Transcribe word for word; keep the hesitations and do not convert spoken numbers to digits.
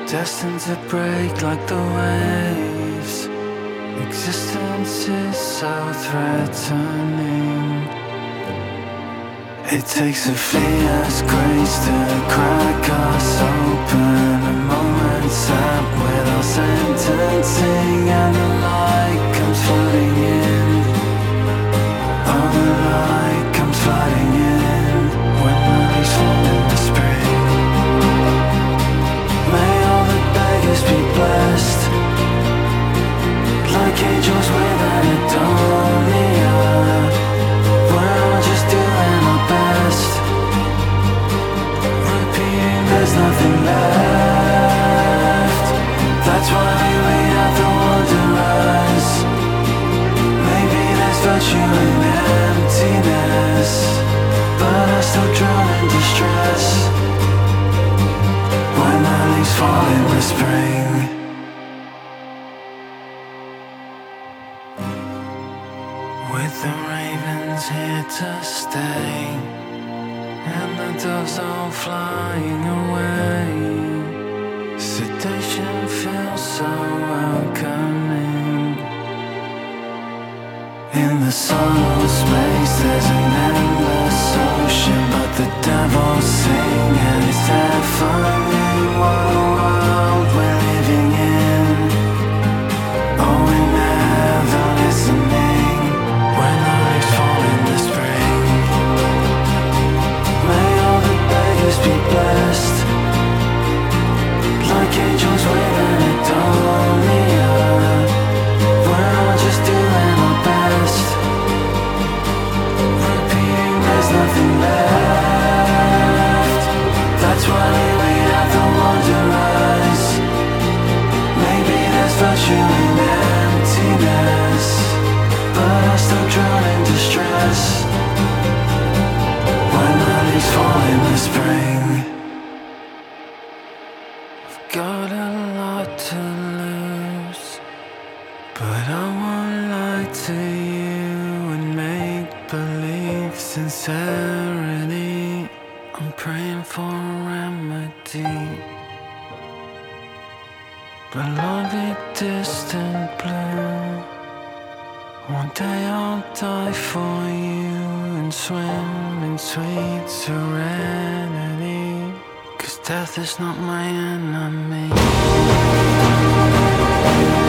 destined to break like the waves. Existence is so threatening. It takes a fierce grace to crack us open. A moment's up without sentencing, and the light comes flooding in. Oh, the light comes flooding in when the leaves fall in the spring. May all the beggars be blessed, like angels with Anadonia. We're all just doing our best, repeating there's nothing left. That's why we have the wanderers. Maybe there's virtue in emptiness, but I still drown in distress when the leaves fall in the spring. With the ravens here to stay, and the doves all flying away, sedation feels so welcoming. In the sunless space there's an endless ocean, but the devils sing and it's terrifying. What a world we're living in. Oh, we're never listening when the leaves fall in the spring. May all the beggars be blessed, like angels with Anadonia. We're all just doing our best, repeating there's nothing left. That's why we have the wanderers. Maybe there's virtue in emptiness, but I still drown in distress when the leaves fall in the spring. I've got a lot to lose, but I won't lie to you and make believe sincerity. I'm praying for a remedy, beloved distant blue. One day I'll die for you and swim in sweet serenity, 'cause death is not my enemy.